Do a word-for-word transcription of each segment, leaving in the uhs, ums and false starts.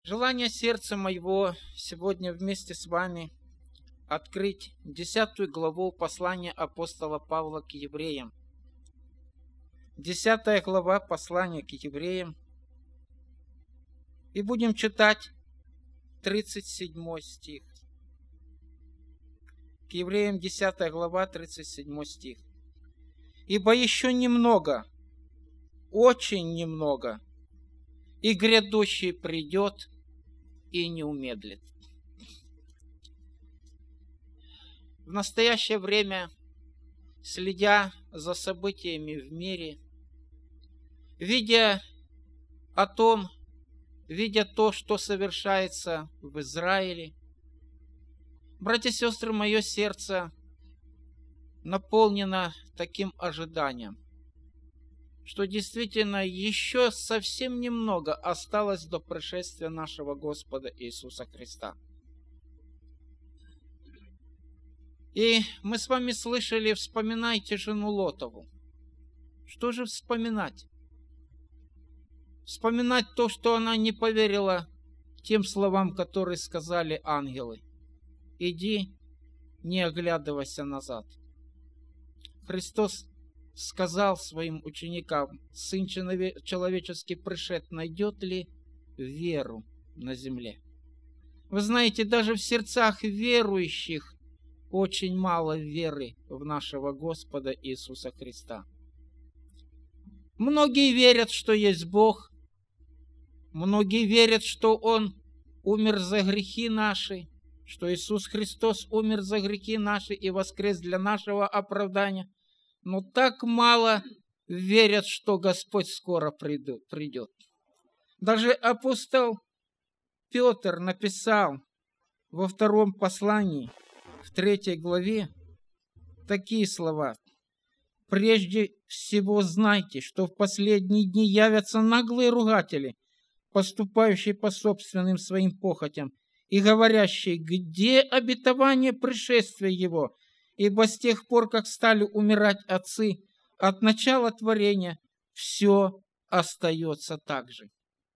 Желание сердца моего сегодня вместе с вами открыть десятую главу послания апостола Павла к евреям. Десятая глава послания к евреям. И будем читать тридцать седьмой стих. К евреям десятая глава, тридцать седьмой стих. «Ибо еще немного, очень немного, и грядущий придет и не умедлит». В настоящее время, следя за событиями в мире, видя о том, видя то, что совершается в Израиле, братья и сестры, мое сердце наполнено таким ожиданием, что действительно еще совсем немного осталось до пришествия нашего Господа Иисуса Христа. И мы с вами слышали: вспоминайте жену Лотову. Что же вспоминать? Вспоминать то, что она не поверила тем словам, которые сказали ангелы: «Иди, не оглядывайся назад». Христос сказал своим ученикам: «Сын человеческий пришед, найдет ли веру на земле?» Вы знаете, даже в сердцах верующих очень мало веры в нашего Господа Иисуса Христа. Многие верят, что есть Бог. Многие верят, что Он умер за грехи наши, что Иисус Христос умер за грехи наши и воскрес для нашего оправдания. Но так мало верят, что Господь скоро придет. Даже апостол Петр написал во втором послании, в третьей главе, такие слова: «Прежде всего знайте, что в последние дни явятся наглые ругатели, поступающие по собственным своим похотям, и говорящие: где обетование пришествия Его? Ибо с тех пор, как стали умирать отцы, от начала творения все остается так же».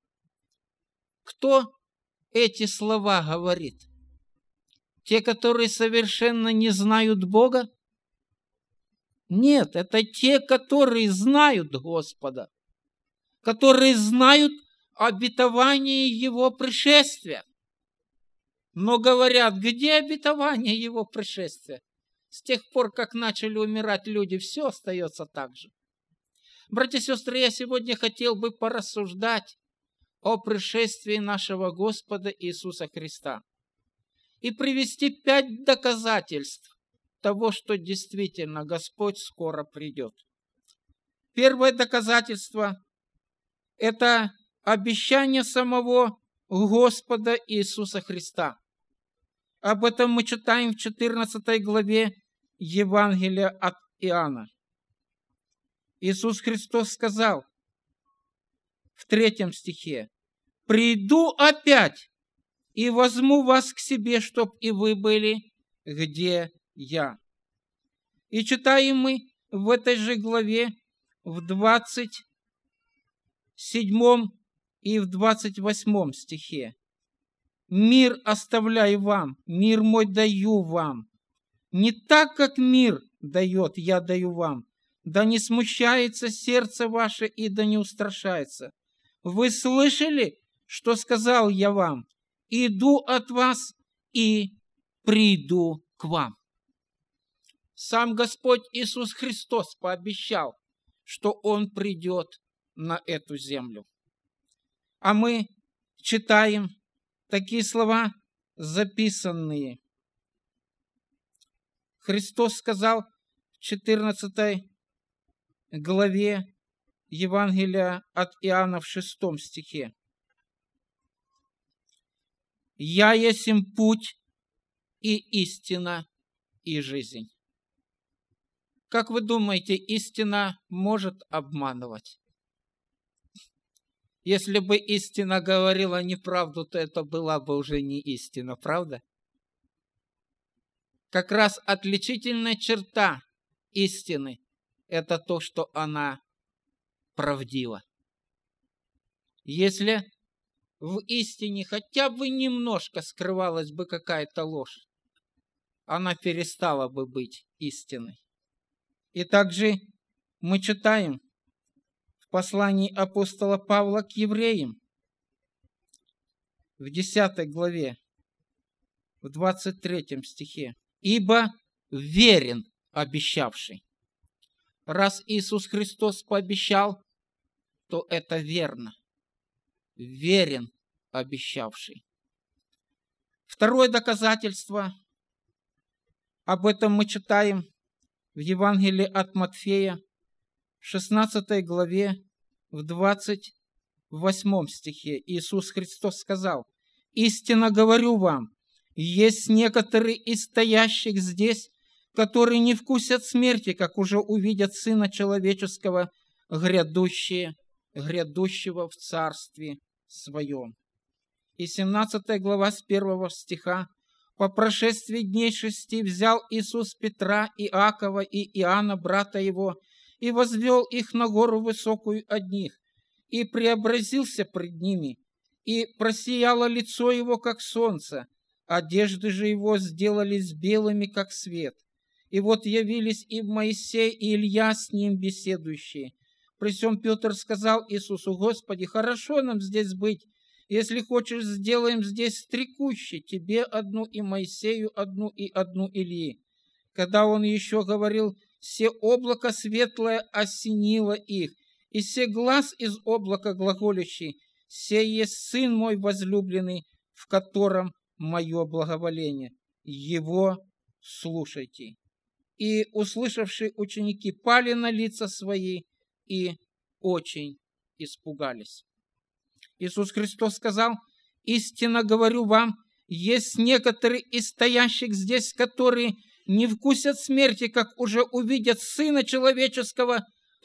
Кто эти слова говорит? Те, которые совершенно не знают Бога? Нет, это те, которые знают Господа, которые знают обетование Его пришествия. Но говорят: где обетование Его пришествия? С тех пор, как начали умирать люди, все остается так же. Братья и сестры, я сегодня хотел бы порассуждать о пришествии нашего Господа Иисуса Христа и привести пять доказательств того, что действительно Господь скоро придет. Первое доказательство – это обещание самого Господа Иисуса Христа. Об этом мы читаем в четырнадцатой главе Евангелия от Иоанна. Иисус Христос сказал в третьем стихе: «Приду опять и возьму вас к себе, чтоб и вы были, где я». И читаем мы в этой же главе в двадцать седьмом и в двадцать восьмом стихе: «Мир оставляю вам, мир мой даю вам. Не так, как мир дает, я даю вам. Да не смущается сердце ваше и да не устрашается. Вы слышали, что сказал я вам? Иду от вас и приду к вам». Сам Господь Иисус Христос пообещал, что Он придет на эту землю. А мы читаем такие слова, записанные. Христос сказал в четырнадцатой главе Евангелия от Иоанна в шестом стихе: «Я есмь путь и истина и жизнь». Как вы думаете, истина может обманывать? Если бы истина говорила неправду, то это была бы уже не истина, правда? Как раз отличительная черта истины – это то, что она правдива. Если в истине хотя бы немножко скрывалась бы какая-то ложь, она перестала бы быть истиной. И также мы читаем в послании апостола Павла к евреям в десятой главе, в двадцать третьем стихе. «Ибо верен обещавший». Раз Иисус Христос пообещал, то это верно. Верен обещавший. Второе доказательство, об этом мы читаем в Евангелии от Матфея, в шестнадцатой главе, в двадцать восьмом стихе. Иисус Христос сказал: «Истинно говорю вам, есть некоторые из стоящих здесь, которые не вкусят смерти, как уже увидят Сына Человеческого, грядущее, грядущего в Царстве Своем». И семнадцатая глава с первого стиха. «По прошествии дней шести взял Иисус Петра, Иакова и Иоанна, брата его, и возвел их на гору высокую одних, и преобразился пред ними, и просияло лицо его, как солнце, одежды же его сделались белыми, как свет. И вот явились и Моисей, и Илья с ним беседующие. При сем Петр сказал Иисусу: Господи, хорошо нам здесь быть. Если хочешь, сделаем здесь три кущи, тебе одну и Моисею одну и одну Илии. Когда он еще говорил, се облако светлое осенило их, и се глас из облака глаголющий: се есть Сын мой возлюбленный, в котором мое благоволение. Его слушайте. И услышавшие ученики пали на лица свои и очень испугались. Иисус Христос сказал: «Истинно говорю вам, есть некоторые из стоящих здесь, которые не вкусят смерти, как уже увидят Сына Человеческого,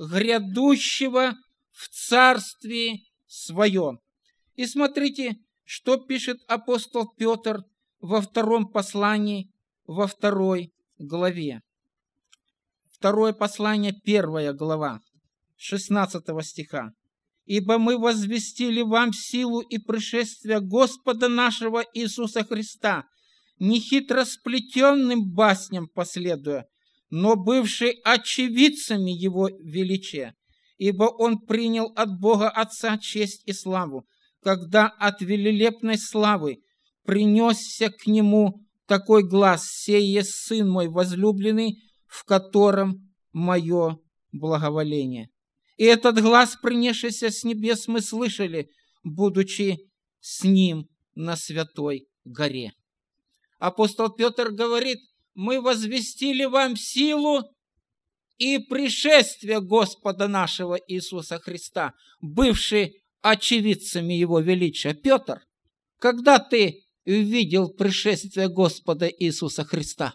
грядущего в Царстве Своем». И смотрите, что пишет апостол Петр во втором послании, во второй главе. Второе послание, первая глава, шестнадцатого стиха. «Ибо мы возвестили вам силу и пришествие Господа нашего Иисуса Христа, не хитро сплетенным басням последуя, но бывший очевидцами Его величия, ибо Он принял от Бога Отца честь и славу, когда от велелепной славы принесся к Нему такой глас: «Сей есть Сын мой возлюбленный, в котором мое благоволение». И этот глас, принесшийся с небес, мы слышали, будучи с Ним на Святой горе. Апостол Петр говорит: мы возвестили вам силу и пришествие Господа нашего Иисуса Христа, бывшие очевидцами Его величия. Петр, когда ты увидел пришествие Господа Иисуса Христа?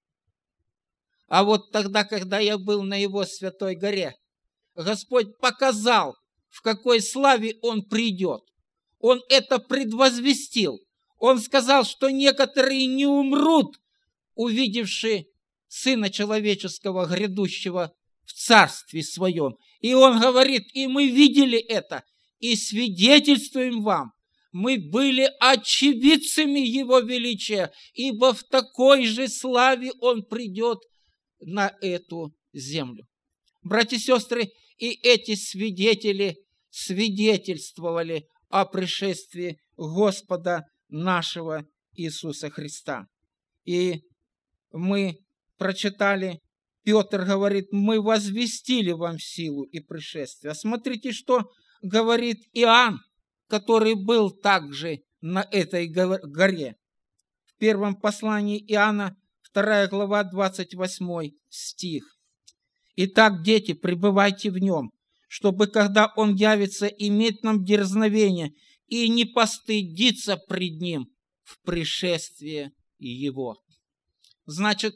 А вот тогда, когда я был на Его Святой горе, Господь показал, в какой славе Он придет. Он это предвозвестил. Он сказал, что некоторые не умрут, увидевши Сына Человеческого, грядущего в Царстве Своем. И Он говорит: и мы видели это, и свидетельствуем вам. Мы были очевидцами Его величия, ибо в такой же славе Он придет на эту землю. Братья и сестры, и эти свидетели свидетельствовали о пришествии Господа нашего Иисуса Христа. И мы прочитали, Петр говорит: мы возвестили вам силу и пришествие. Смотрите, что говорит Иоанн, который был также на этой горе. В первом послании Иоанна, вторая глава, двадцать восьмой стих. «Итак, дети, пребывайте в Нем, чтобы, когда Он явится, иметь нам дерзновение и не постыдиться пред Ним в пришествии Его». Значит,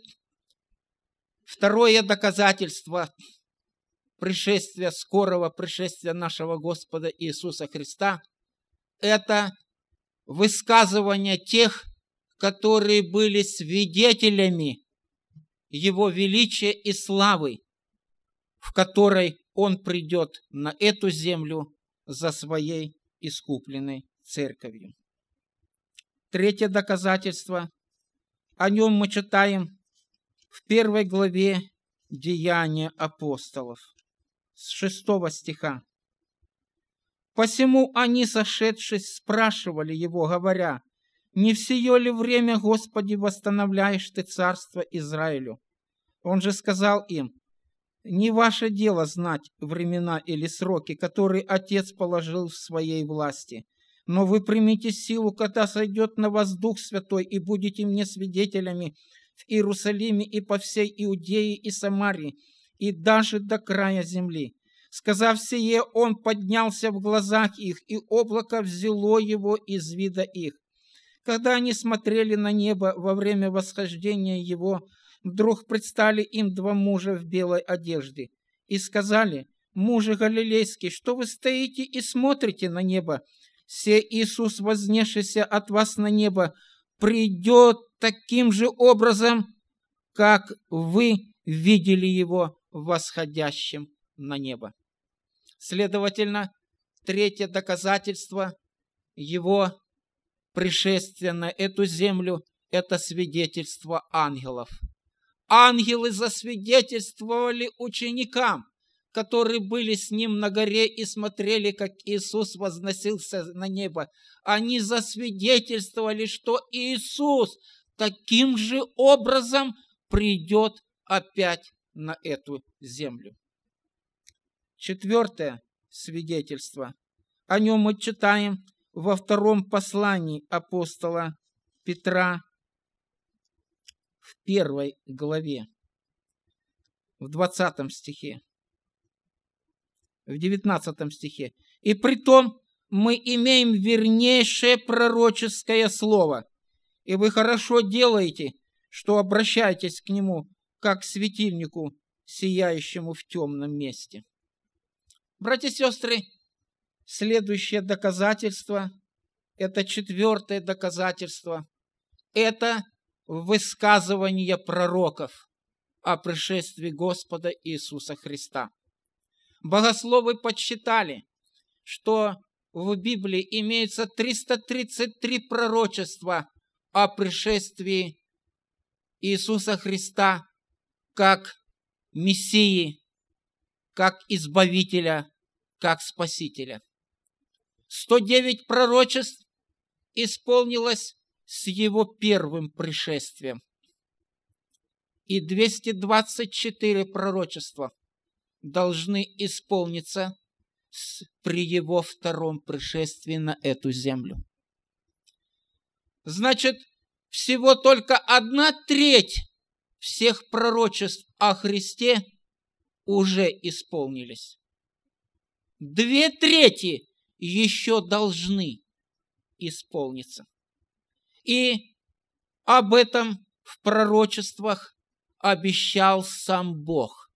второе доказательство пришествия, скорого пришествия нашего Господа Иисуса Христа – это высказывание тех, которые были свидетелями Его величия и славы, в которой Он придет на эту землю за Своей искупленной церковью. Третье доказательство. О нем мы читаем в первой главе Деяния апостолов, с шестого стиха. «Посему они, сошедшись, спрашивали его, говоря: не в сие ли время, Господи, восстановляешь ты царство Израилю? Он же сказал им: не ваше дело знать времена или сроки, которые Отец положил в своей власти, но вы примите силу, когда сойдет на вас Дух Святой, и будете мне свидетелями в Иерусалиме и по всей Иудее и Самарии, и даже до края земли. Сказав сие, он поднялся в глазах их, и облако взяло его из вида их. Когда они смотрели на небо во время восхождения его, вдруг предстали им два мужа в белой одежде, и сказали: мужи галилейские, что вы стоите и смотрите на небо? Се Иисус, вознесшийся от вас на небо, придет таким же образом, как вы видели его восходящим на небо. Следовательно, третье доказательство его пришествия на эту землю – это свидетельство ангелов. Ангелы засвидетельствовали ученикам, которые были с ним на горе и смотрели, как Иисус возносился на небо. Они засвидетельствовали, что Иисус таким же образом придет опять на эту землю. Четвертое свидетельство. О нем мы читаем во втором послании апостола Петра в первой главе, в двадцатом стихе, в девятнадцатом стихе. «И притом мы имеем вернейшее пророческое слово, и вы хорошо делаете, что обращаетесь к нему, как к светильнику, сияющему в темном месте». Братья и сестры, следующее доказательство, это четвертое доказательство, это высказывание пророков о пришествии Господа Иисуса Христа. Богословы подсчитали, что в Библии имеется триста тридцать три пророчества о пришествии Иисуса Христа как Мессии, как Избавителя, как Спасителя. сто девять пророчеств исполнилось с Его первым пришествием. И двести двадцать четыре пророчества должны исполниться при Его втором пришествии на эту землю. Значит, всего только одна треть всех пророчеств о Христе уже исполнились. Две трети еще должны исполниться. И об этом в пророчествах обещал сам Бог.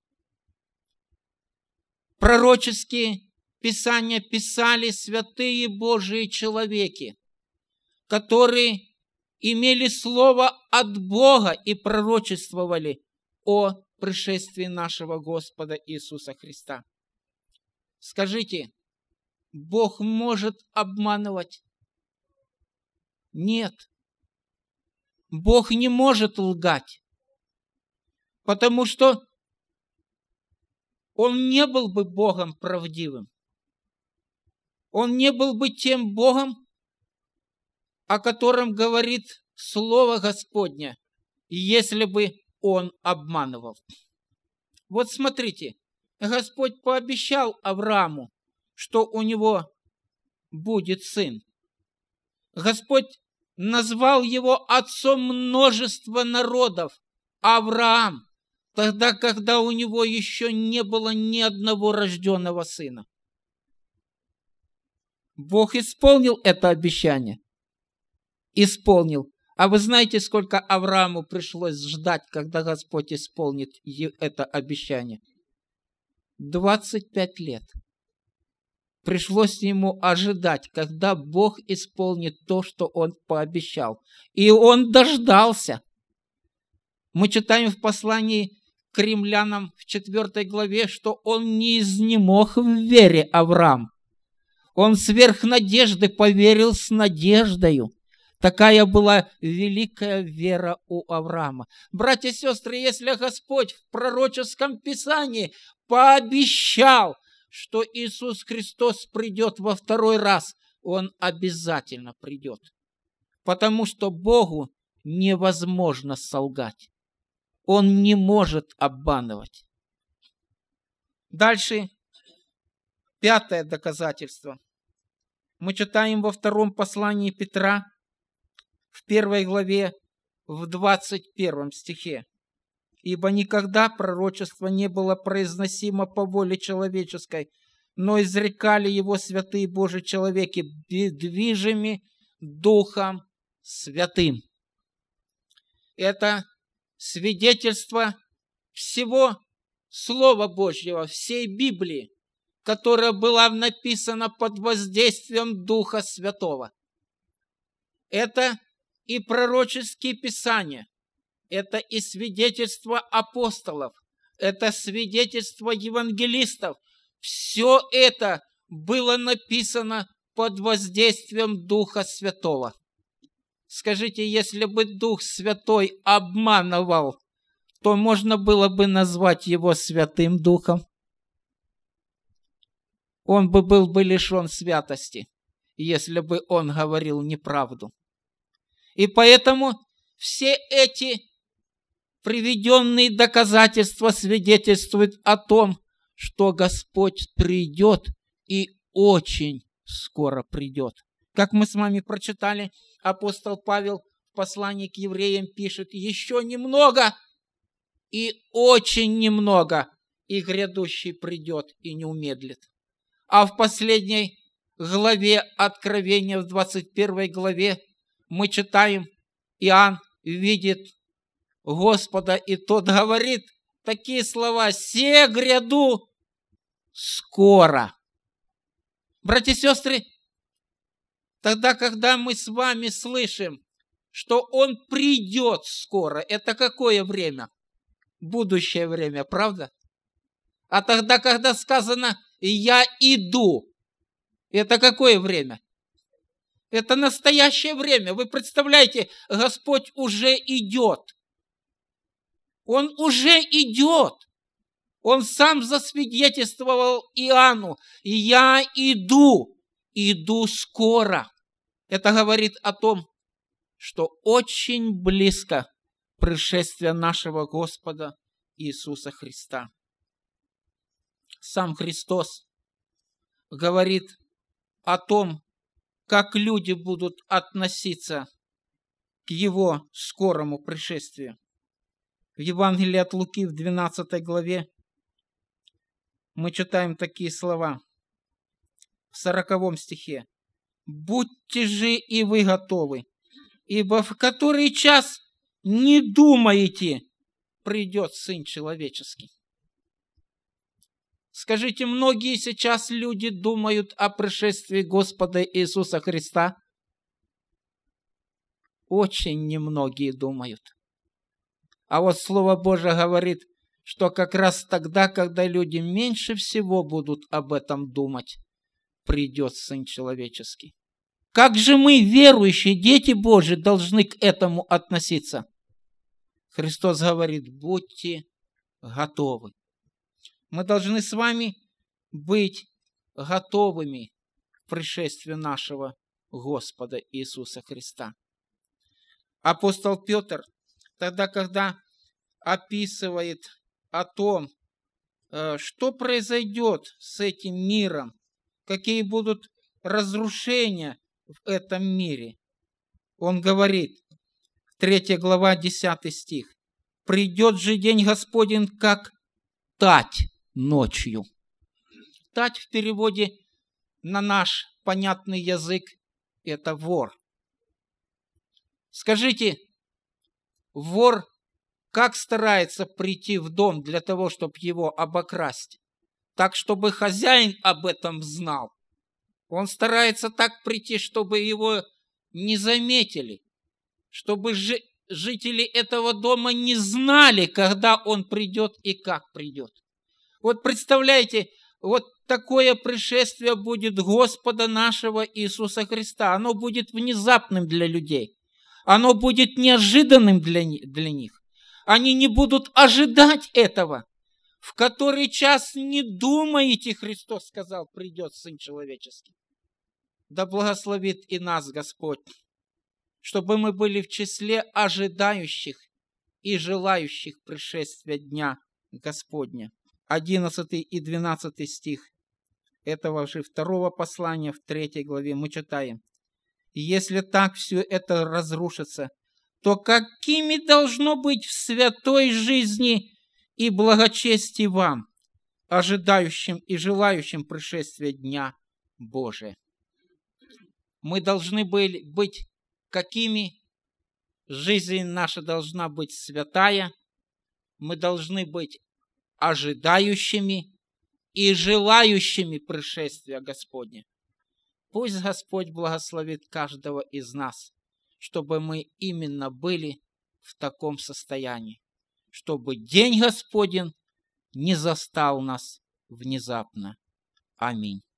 Пророческие писания писали святые Божии человеки, которые имели слово от Бога и пророчествовали о пришествии нашего Господа Иисуса Христа. Скажите, Бог может обманывать? Нет. Бог не может лгать, потому что Он не был бы Богом правдивым. Он не был бы тем Богом, о котором говорит Слово Господне, если бы Он обманывал. Вот смотрите, Господь пообещал Аврааму, что у него будет сын. Господь назвал его отцом множества народов, Авраам, тогда, когда у него еще не было ни одного рожденного сына. Бог исполнил это обещание? Исполнил. А вы знаете, сколько Аврааму пришлось ждать, когда Господь исполнит это обещание? двадцать пять лет. Пришлось ему ожидать, когда Бог исполнит то, что Он пообещал. И он дождался. Мы читаем в послании к римлянам в четвёртой главе, что он не изнемог в вере, Авраам. Он сверх надежды поверил с надеждою. Такая была великая вера у Авраама. Братья и сестры, если Господь в пророческом Писании пообещал, что Иисус Христос придет во второй раз, Он обязательно придет. Потому что Богу невозможно солгать. Он не может обманывать. Дальше, пятое доказательство. Мы читаем во втором послании Петра, в первой главе, в двадцать первом стихе. «Ибо никогда пророчество не было произносимо по воле человеческой, но изрекали его святые Божьи человеки, движимы Духом Святым». Это свидетельство всего Слова Божьего, всей Библии, которая была написана под воздействием Духа Святого. Это и пророческие писания, это и свидетельство апостолов, это свидетельство евангелистов. Все это было написано под воздействием Духа Святого. Скажите, если бы Дух Святой обманывал, то можно было бы назвать его Святым Духом? Он бы был бы лишен святости, если бы он говорил неправду. И поэтому все эти приведенные доказательства свидетельствуют о том, что Господь придет и очень скоро придет. Как мы с вами прочитали, апостол Павел в послании к евреям пишет: «Еще немного, и очень немного, и грядущий придет и не умедлит». А в последней главе Откровения, в двадцать первой главе, мы читаем: Иоанн видит Господа, и тот говорит такие слова: «Се гряду скоро». Братья и сестры, тогда, когда мы с вами слышим, что Он придет скоро, это какое время? Будущее время, правда? А тогда, когда сказано «я иду», это какое время? Это настоящее время. Вы представляете, Господь уже идет. Он уже идет. Он сам засвидетельствовал Иоанну: «Я иду, иду скоро». Это говорит о том, что очень близко пришествие нашего Господа Иисуса Христа. Сам Христос говорит о том, как люди будут относиться к Его скорому пришествию. В Евангелии от Луки в двенадцатой главе мы читаем такие слова в сороковом стихе: «Будьте же и вы готовы, ибо в который час не думаете, придет Сын Человеческий». Скажите, многие сейчас люди думают о пришествии Господа Иисуса Христа? Очень немногие думают. А вот Слово Божие говорит, что как раз тогда, когда люди меньше всего будут об этом думать, придет Сын Человеческий. Как же мы, верующие, дети Божьи, должны к этому относиться? Христос говорит: будьте готовы. Мы должны с вами быть готовыми к пришествию нашего Господа Иисуса Христа. Апостол Петр, тогда, когда описывает о том, что произойдет с этим миром, какие будут разрушения в этом мире, он говорит, третья глава, десятый стих: «Придет же день Господень, как тать ночью». Тать в переводе на наш понятный язык — это вор. Скажите, вор как старается прийти в дом для того, чтобы его обокрасть? Так, чтобы хозяин об этом знал. Он старается так прийти, чтобы его не заметили, чтобы жители этого дома не знали, когда он придет и как придет. Вот представляете, вот такое пришествие будет Господа нашего Иисуса Христа. Оно будет внезапным для людей. Оно будет неожиданным для, для них. Они не будут ожидать этого. В который час не думаете, Христос сказал, придет Сын Человеческий. Да благословит и нас Господь, чтобы мы были в числе ожидающих и желающих пришествия Дня Господня. одиннадцатый и двенадцатый стих этого же второго послания в третьей главе мы читаем. Если так все это разрушится, то какими должно быть в святой жизни и благочестии вам, ожидающим и желающим пришествия Дня Божия? Мы должны были быть какими? Жизнь наша должна быть святая, мы должны быть ожидающими и желающими пришествия Господня. Пусть Господь благословит каждого из нас, чтобы мы именно были в таком состоянии, чтобы день Господень не застал нас внезапно. Аминь.